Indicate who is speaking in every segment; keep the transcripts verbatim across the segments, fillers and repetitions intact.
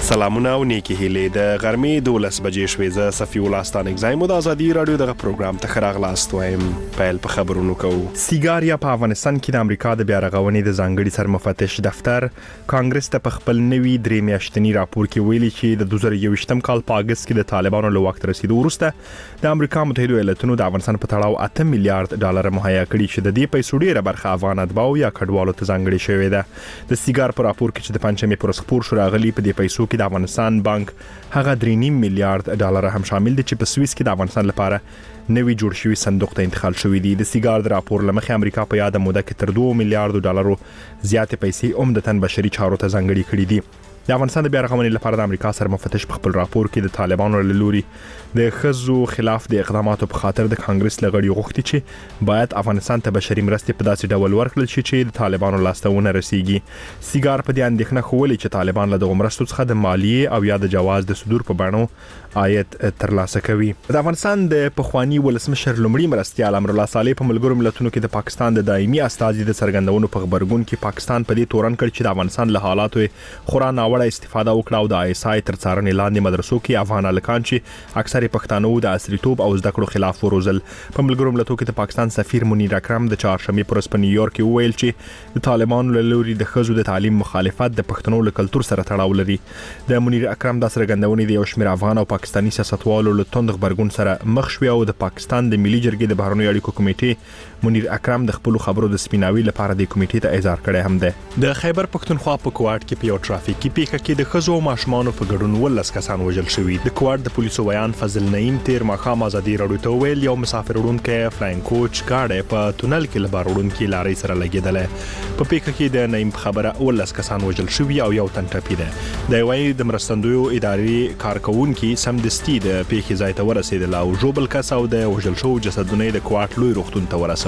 Speaker 1: سلامونه او نیکی هیلې د غرمې دولس بجې شوې. زه صفي الله ستانک زایم د ازادي رادیو دغه پروګرام ته ښه راغلاست وایم. پیل په خبرونو کوو. سیګاریا په افغانستان کې د امریکا د بیا رغونې د ځانګړي سرمفتش دفتر کانګرس ته په خپل نوي درې میاشتني راپور کې ویلي چې د دوه زره یوویشتم کال په اگست کې د طالبانو له وخت رسیدو وروسته د امریکا متحده ایالاتونو د افغانستان په تړاو اته میلیارډ ډالر مهیا کړي چې د دې پیسو ډیره برخه افغان اتباعو یا کډوالو ته ځانګړي شوې ده. د سیګار په راپور کې چې د پنځمې پر خبر شو راغلي په دې پیسو کې د افغانستان بانک هغه درې نیم میلیارډ ډالر هم شامل دي چې په سویس کې د افغانستان لپاره نوی جوړ شوی صندوق ته انتقال شوی دی. د سیګار د راپور لمخې امریکا په یاد موده کې تر دوه میلیارډ ډالرو زیاتې پیسې عمدتاً بشري چارو ته ځانګړي کړي دي. د افغانستان د بیا رغونې لپاره د امریکا سرمفتش په خپل راپور کې د طالبانو له لوري د ښځو خلاف د اقداماتو په خاطر د کانګرس لغړی غوښتي چې باید افغانستان ته بشري مرستې په داسې ډول ورکړل شي چې د طالبانو لاسته ونه رسیږي. سیګار په دې اندېښنه خولي چې طالبان له دغه مرستو څخه د مالیې او یا د جواز د صدور په بڼو عاید ترلاسه کوي. د افغانستان د پخوانی ولسمشر لومړي مرستیال امر الله صالح په ملګرو ملتونو کې د پاکستان د دایمي استازي د څرګندونو په خبرګون کې پاکستان په دې تورن کړ چې د افغانستان له حالاتو خورا ناوړه استفاده وکړه او د آی اس آی تر څارنې لاندې مدرسو کې افغان الکان چې اکثر پښتانه د عصریتوب او زده کړو خلاف وروزل. په ملګرو ملتونو کې د پاکستان سفیر منیر اکرم د چهارشنبه پر ورځ په نیویارک کې وویل چې د طالبانو له لوري د ښځو د تعلیم مخالفت د پښتنو له کلتور سره تړاو لري. د منیر اکرم د څرګندونې د یو شمېر افغان او پاکستاني سیاستوالو له توند خبرګون سره مخ شوی او د پاکستان د ملي جرګې د بهرنیو اړیکو کمیټې منیر اکرم د خپل خبرو د سپیناوي لپاره د کمیټې ته اظهار کړی هم ده. د خیبر پښتونخوا په کوټ کې په یو ټرافیکي پیښه کې د ښځو او ماشومانو په ګډون ولس کسان وژل شوي. د کوټ د پولیسو بیان فضل نعیم تیر ماښام ازادي رادیو ته ویل یو مسافر وړونکی فلاین کوچ گاډي په تونل کې لبار وړونکی لارې سره لګیدل. په پیښه کې د نعیم خبره ولس کسان وژل شوي او یو تن ټپي ده. د وایي د مرستندویو ادارې کارکونکو سمدستي د پیښې ځای ته ورسېدل او جوبل کس او د وژل شو جسدونه د کوټ لوی روغتون ته ورسول.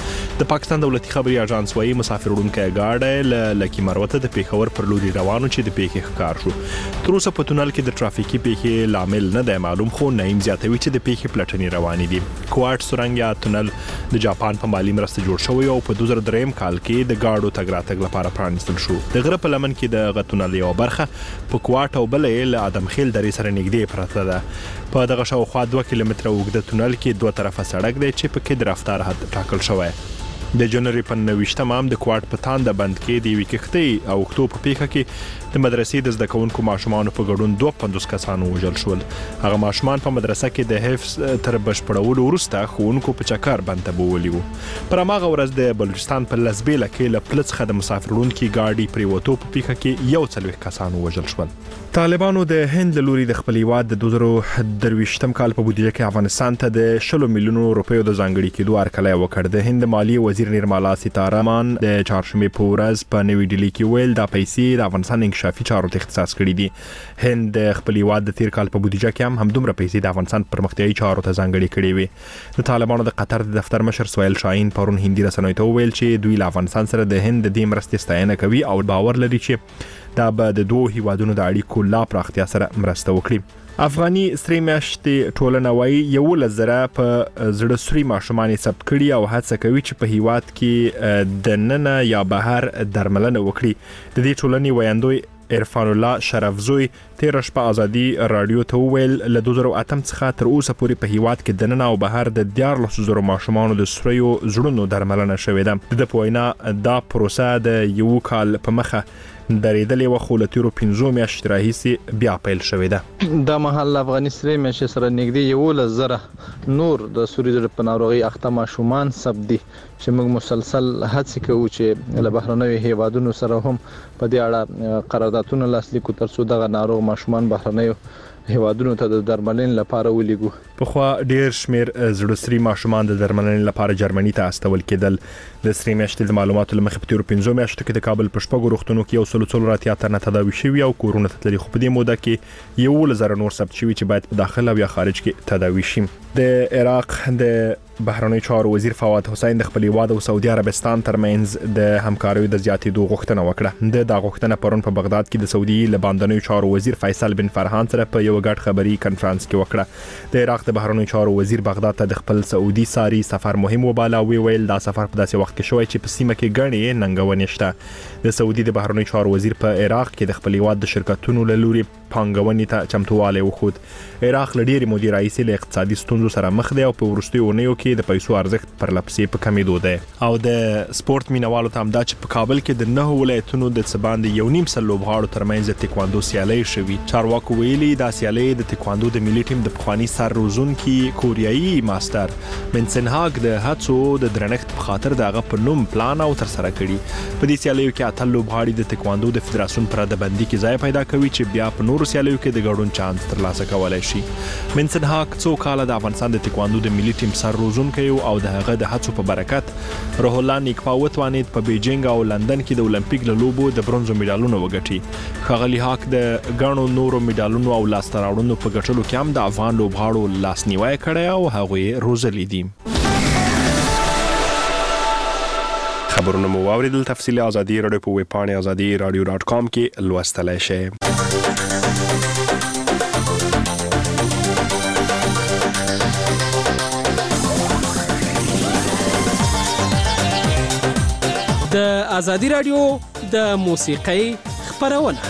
Speaker 1: د پاکستان دولتي خبري اژانس وایي مسافر وړونکی گاډي ل لکی مروته د پیښور پر لوري روانو چې د پیښې ښکار شو. تر اوسه په تونل کې د ټرافیکي پیښې لامل نه دی معلوم، خو نعیم زیاتوي چې د پیښې پلټنې روانې دي. کوټ سورنګ یا تونل د جاپان په مالی مرسته جوړ شوی او په دوه زره درې کال کې د گاډو تګ راتګ لپاره پرانیستل شو. د غره په لمن کې د غتونل یو برخه په کوټ او بلې له ادم خیل درې سره نږدې پرته ده. په دغه شاوخوا دوه کیلومتره اوږده تونل کې دوه طرفه سړک دی چې په کې د رفتار حد ټاکل شوی. د جنوري په نویشتم هم د کوټ په تانده بند کې د یوې کښتۍ او اوښتو په پیښه کې د مدرسې د زده کوونکو ماشومانو په ګډون دوه پنځوس کسان وژل شول. هغه ماشومان په مدرسه کې د حفظ تر بشپړولو وروسته ښوونکو په چکر بند ته بوولي وو. پر هماغه ورځ د بلوچستان په لزبیله کې له پله څخه د مسافر وړونکي ګاډي پرېوتو په پیښه کې یو څلوېښت کسان وژل شول. طالبانو د هند له لوري د خپل هیواد د دوه زره درویشتم کال په بودیجه کې افغانستان ته د شلو میلیونو روپیو د ځانګړي کېدو هرکلی وکړ. د هند مالی وزیر نرملا سیتارامن د چهارشنبې په ورځ په نوې ډیلي کې ویل دا پیسې د افغانستان انکشافي چارو ته اختصاص کړي دي. هند د خپل هیواد د تیر کال په بودیجه کې هم همدومره پیسې د افغانستان پرمختیایي چارو ته ځانګړي کړي وي. د طالبانو د قطر د دفتر مشر سهیل شاهین پرون هندي رسنیو ته ویل چې دوی له افغانستان سره د هند د دې مرستې ستاینه کوي او باور لري چې دا به د دوه هیوادونو د اړیکو لا پراختیا سره مرسته وکړي. افغاني ستري میاشتې ټولنه وایي یولس زره په زړه سوري ماشومان ثبت کړي او هڅه کوي چې په هیواد کې د ننه یا بهر درملنه وکړي. د دې ټولنې ویاندوی عرفان الله شرفزوی تیر شپه ازادي رادیو ته ویل له دوه زره اتم څخه تر اوسه پورې په هیواد کې د ننه او بهر د دیارلس زره ماشومانو د سوریو زړونو درملنه شوې ده. د پوینا دا پروسه د یو کال په مخه درېدلې و خو له تیرو پنځو میاشتو راهیسې بیا پیل شوې ده.
Speaker 2: دا مهال افغاني سرې میاشتې سره نږدې یولس زره نور د سوري زړه په ناروغۍ اخته ماشومان ثبت دي چې موږ مسلسل هڅې کوو چې له بهرنیو هیوادونو سره هم په دې اړه قراردادونه لاسلیک کړو ترڅو دغه ناروغ ماشومان بهرنیو هیوادونو ته د درملنې لپاره ولېږو.
Speaker 1: په خوا ډیر شمیر زړه سري ماشومان د درملنې لپاره جرمني ته استول کېدل. د سري میاشتې د معلوماتو لمخې په تیرو پنځو میاشتو کې د کابل په شپږو روغتونونو کې یو سل څلور اتیا تنه تداوي شوي او کورونه ته تللي، خو په دې موده کې یولس زره نور ثبت شوي چې باید په داخل او یا خارج کې تداوي شي. د عراق د بهرنی چارو وزیر فواد حسین د خپل هیواد او سعودي عربستان ترمنځ د همکاریو د زیاتېدو غوښتنه وکړه. د دا غوښتنه پرون په بغداد کې د سعودي لباندنیو چارو وزیر فیصل بن فرحان سره په یو غټ خبري کانفرنس کې وکړه. د عراق د بهرنی چارو وزیر بغداد ته د خپل سعودي ساري سفر مهم وباله او ویل دا سفر په داسې وخت کې شوی چې په سیمه کې غني ننګونې شته. د سعودي د بهرنی چارو وزیر په عراق کې د خپل هیواد د شرکتونو له لوري پانګونې ته چمتواله وخود. عراق لډيري مودي رئیس له اقتصادي ستونزو سره مخ دی او په ورستیو اونیو کې د پیسو ارزښت پر لپسې په کمیدو دی. او د سپورت مینوالو ته هم دا چې په کابل کې د نه ولایتونو د څباند یو نیم سل لوبغاړو ترمنځ د تکواندو سیالي شوي. چارواکو ویلي دا سیالي د تکواندو د ملي ټیم د پخوانی سر روزونکي کوریایي ماستر منسنهاګ د هڅو د درنښت په خاطر دغه په نوم پلان او تر سره کړي. په دې سیالیو کې اتل لوبغاړي د تکواندو د فدراسیون پر د بندي کې ځای پیدا کوي چې بیا په نورو سیالیو کې د ګډون چانس ترلاسه کولای شي. منسنهاګ څو کال د افغانستان د تکواندو د ملي ټیم سر روزونکي او د هغه د هڅو په برکت روح الله نیکپا وتوانید په بیجینګ او لندن کې د اولمپیک له لوبو د برونزو میډالونو وګټي. ښاغلي هاک د غاڼو نورو میډالونو او لاسته راوړنو په ګټلو کې هم د افغان لوبغاړو لاسنیوي کړی او هغه روزلي دي. خبرونه مو واوریدل. تفصیلی ازادي رادیو په ویب پاڼه ازادي رادیو ډاټ کام کې لوستلای شئ.
Speaker 3: د ازادي رادیو د موسیقۍ خبرونه.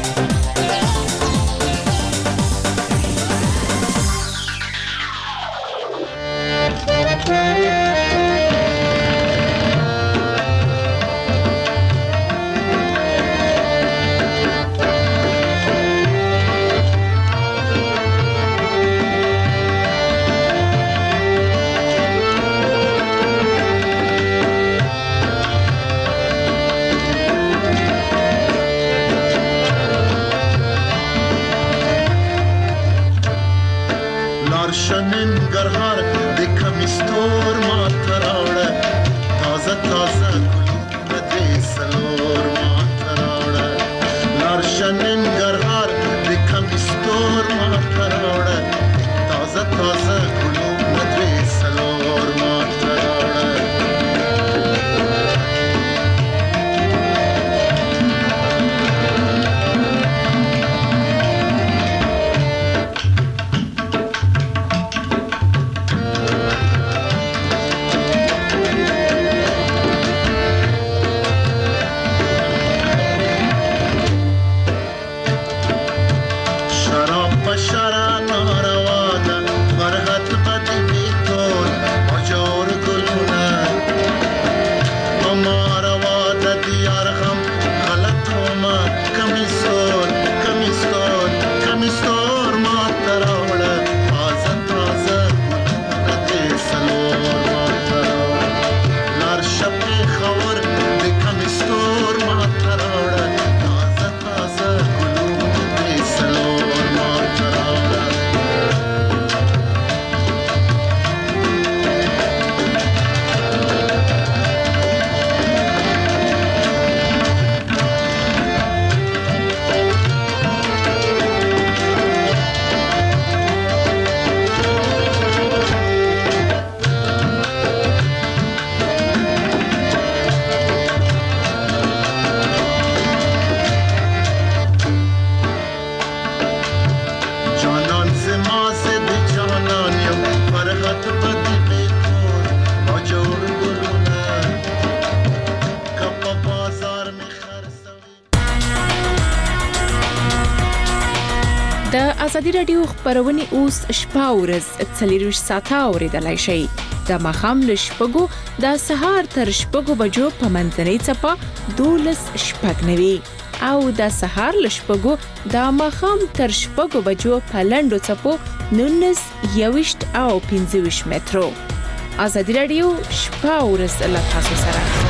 Speaker 4: ازادي رادیو خبرونه اوس شپه ورځ څلور ساعته اوریدلای شئ. د ماخام له شپږو د سهار تر شپږو بجو په منځنۍ چپه دولس شپږ نوي او د سهار له شپږو د ماخام تر شپږو بجو په لنډو چپو نونس یوشت او پنځه ویشت مترو. ازادي رادیو شپه ورځ له تاسو سره.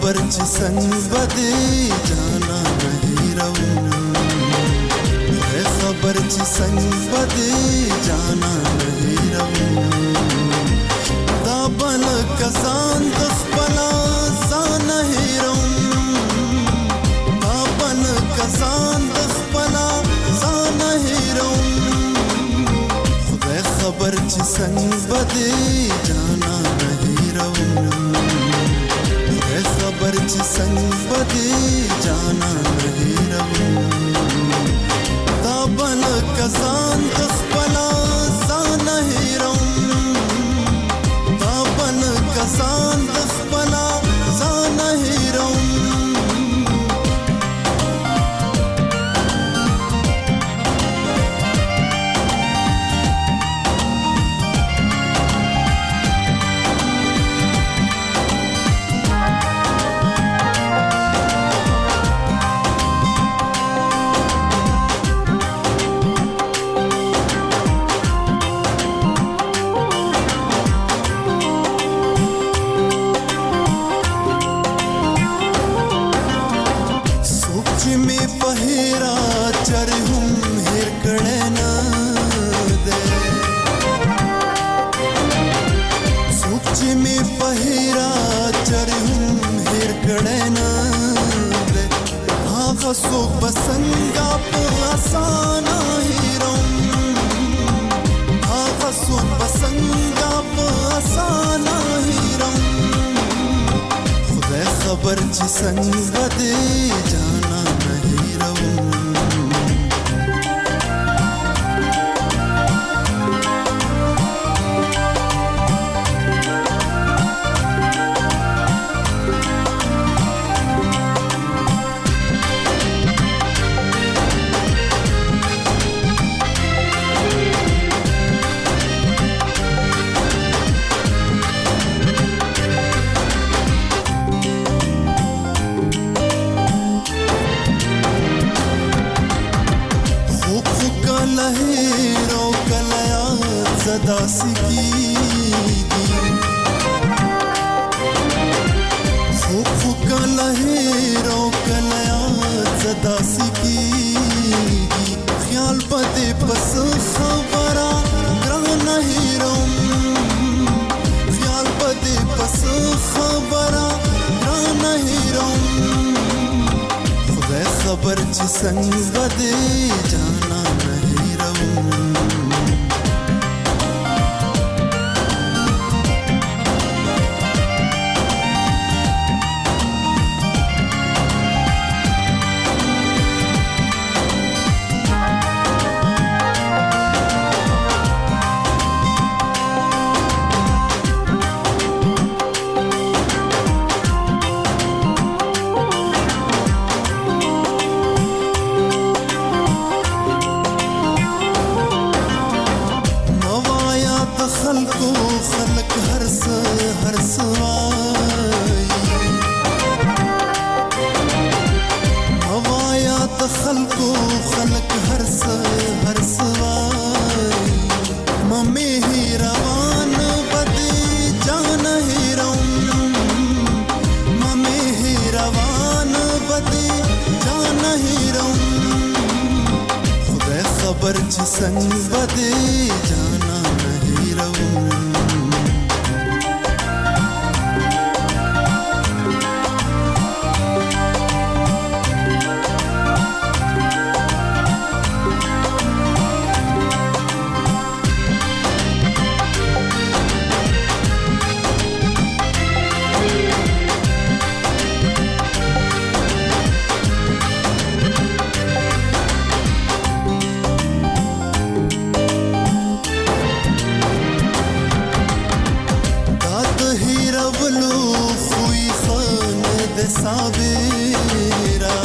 Speaker 5: खबर چې څنګه بدې جانا नहीं रहूं है खबर چې څنګه بدې جانا नहीं रहूं دا بل کسان د خپل ځان نه रहूं دا بل کسان د خپل ځان نه रहूं خدای خبر چې څنګه بدې جانا नहीं रहूं खबर چې څنګه بدې جانا नहीं रहूं دا بل کسان د خپل ځان نه रहूं دا بل کسان د خپل ځان نه रहूं सो बसंगा आसाना ही रहूं हाँ सो बसंगा आसाना ही रहूं खुदा खबर چې څنګه بدې جانا नहीं रहूं दासी कीगी फूक फूक लहरों कलया दासी कीगी ख्याल बदे बस खबरा ग्रह नहीं रहूं ख्याल बदे बस खबरा ग्रह नहीं रहूं खुदा खबर چې څنګه بدې جانا नहीं रहूं खबर چې څنګه بدې جانا नहीं रहूं सावेरा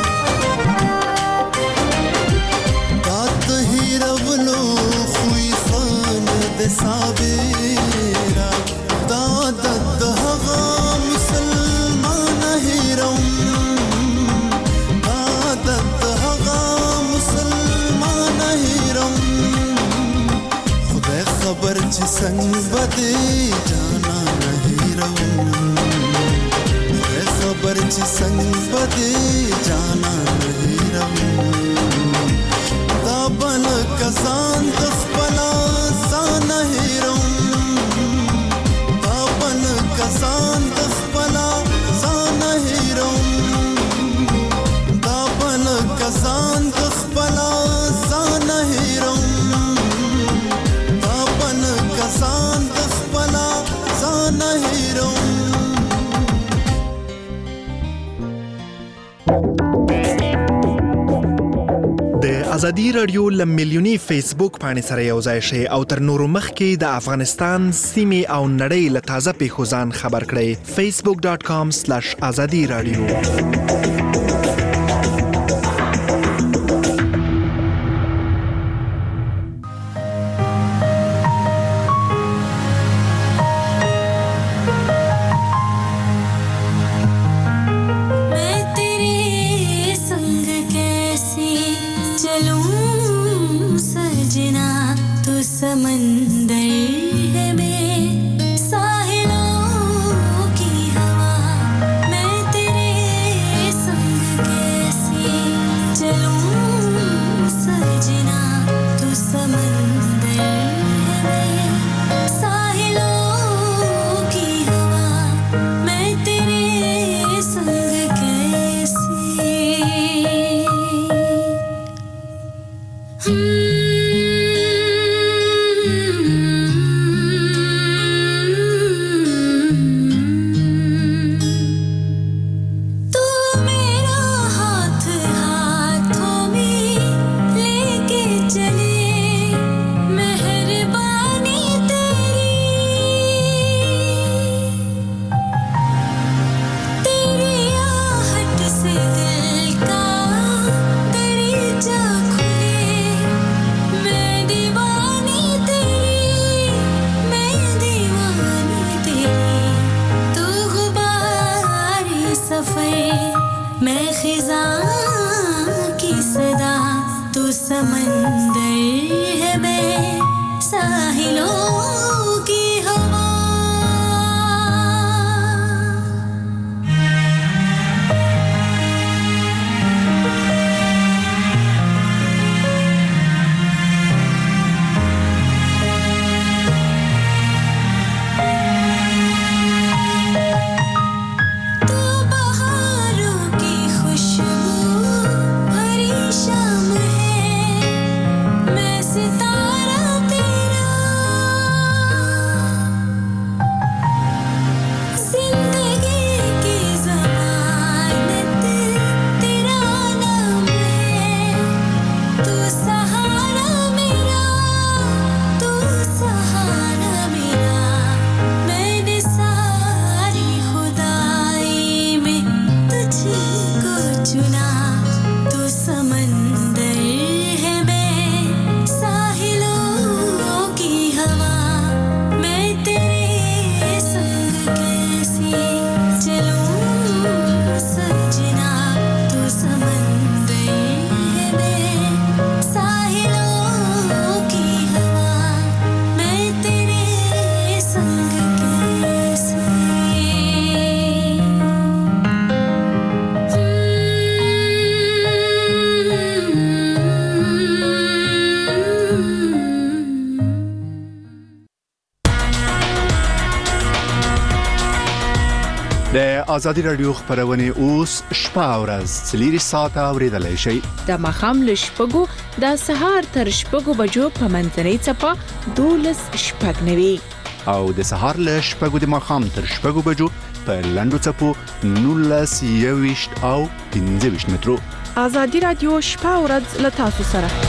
Speaker 5: दात ही रवलो खुई खान दे सावेरा दादत हगा मुसलमान ही रहूं दादत हगा मुसलमान ही रहूं खुदा खबर چې څنګه بدې جانا नहीं रहूं چې څنګه پدې جانا هیرم دا بل کسان د خپل ځان هیرم دا بل کسان د خپل ځان هیرم دا بل کسان د خپل ځان هیرم دا بل کسان د خپل ځان هیرم.
Speaker 1: ازادي رادیو له میلیوني فیسبوک باندې سره یو ځای شي او تر نورو مخکې د افغانستان سیمې او نړۍ له تازه پیښو ځان خبر کړئ. facebook dot com slash azadi radio.
Speaker 6: ازادي رادیو خبرونه اوس شپه او ورځ څلوري ساعته اوریدلای شئ.
Speaker 4: د ماښام ل شپږو د سهار تر شپږو بجو په منځنۍ چپه دولس شپږ نوي
Speaker 6: او د سهار ل شپږو د ماښام تر شپږو بجو په لندو چپو نولس یويشت او پنځه ویشت مترو.
Speaker 7: ازادي رادیو شپه او ورځ ل تاسو سره.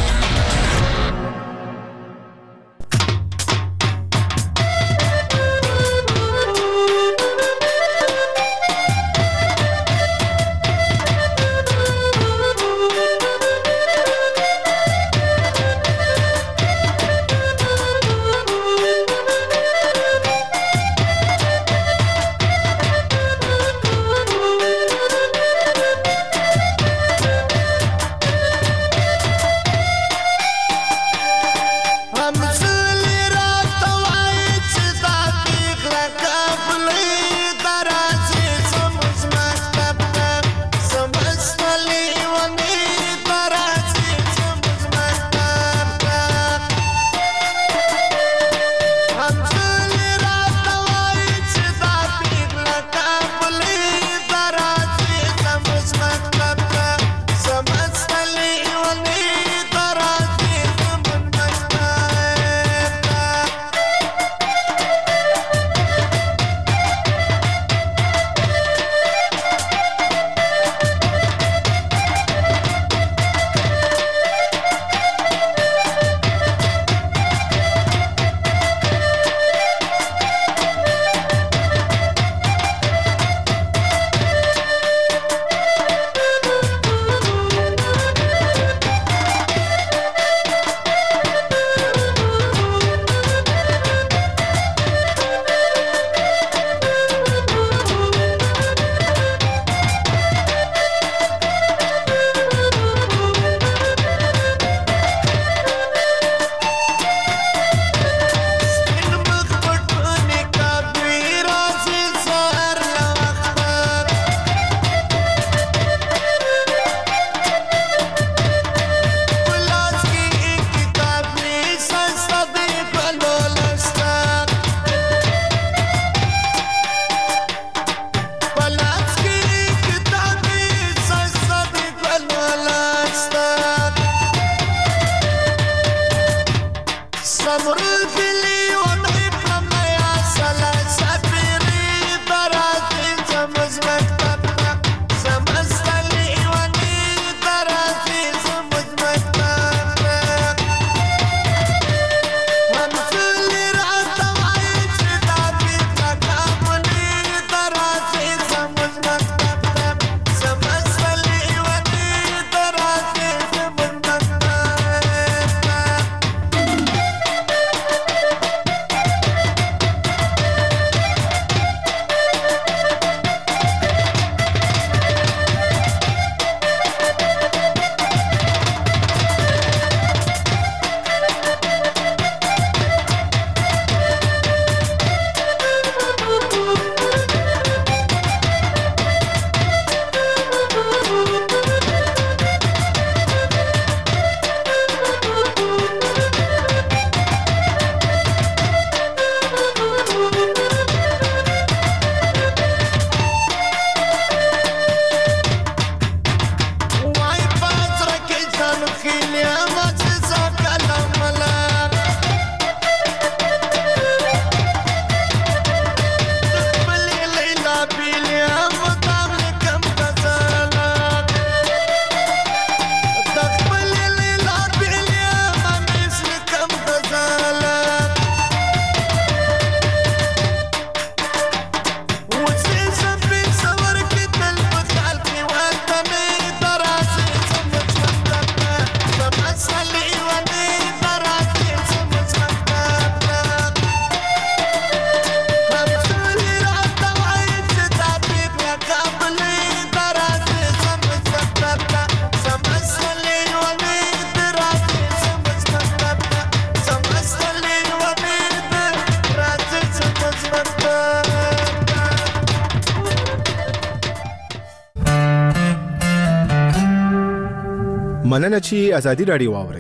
Speaker 8: مننه چې ازادي رادیو واورئ.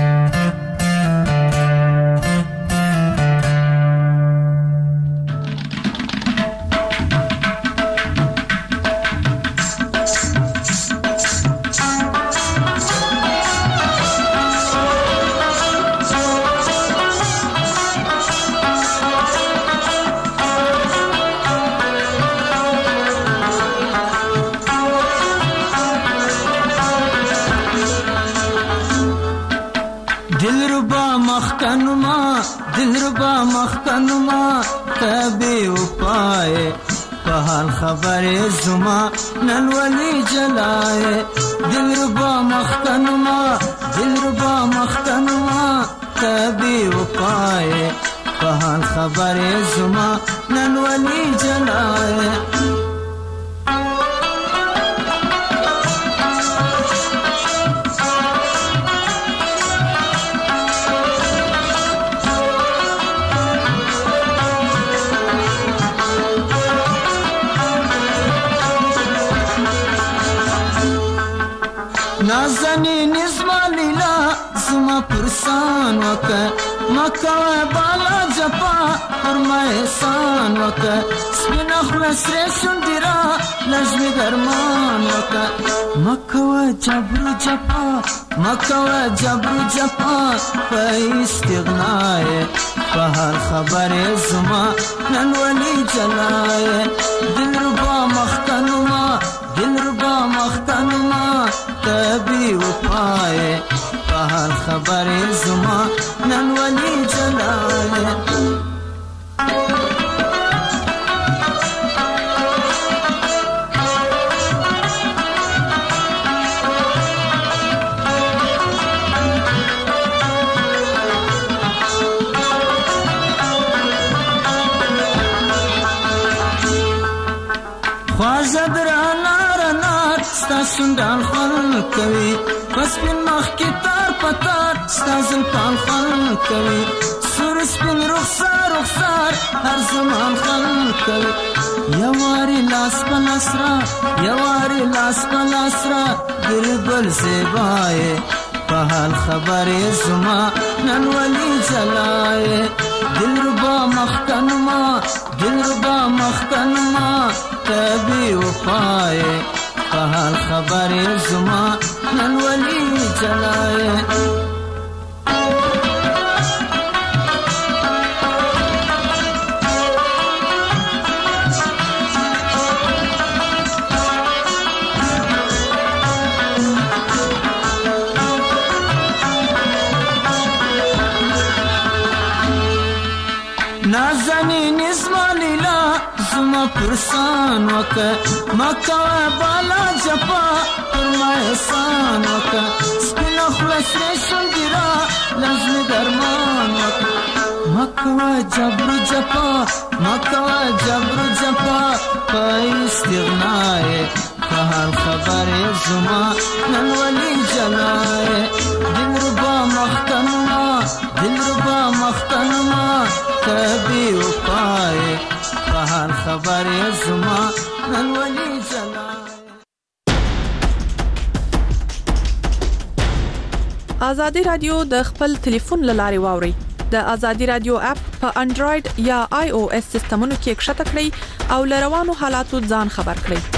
Speaker 9: خبر زما نن ولی جلائے دل ربا مختنما دل ربا مختنما کبھی وفائے پہن خبر زما نن ولی جلائے نازنین اسما لیلا زما پرسان وک مکہ بالا جپا فرما احسان وک سپین اخلص ریشن دیرا نجم درمان وک مکہ جبر جپا مکہ جبر جپا پا استغنائے پہر خبر زما نن ولی جلائے دل ربا مختنما دل ربا مختنما کبھی وفائے پہر خبر زما نن ولی جلائے خوازد رانا رانا ستا شندان خل کوي پس پن مخ کی تار پتار ستا زلپان خل کوي سور سپن رخصار رخصار هر زمان خل کوي یواری لاس پلاسرا یواری لاس پلاسرا دل بل زیبائے پہل خبر زما نن ولی جلائے دل ربا مختنما دل ربا مختنما کبھی وفائے پہل خبر زما نن ولی جلائے نازنین اسما لیلا زما پرسان وک مکہ بالا جپا فرما احسان وک سپین اخلص ریشن گرا نجم درمان وک مکہ جبر جپا مکہ جبر جپا پا استغنائے پہر خبر زما نن ولی جلائے دل ربا مختنما دل ربا مختنما کبھی وفائے پہر خبر زما نن ولی جلائے.
Speaker 7: ازادي رادیو د خپل ټلیفون لارې واوري. د ازادي رادیو اپ په انډراید یا آی او اس سیستمونو کې ښکته کړئ او لروانو حالاتو ځان خبر کړئ.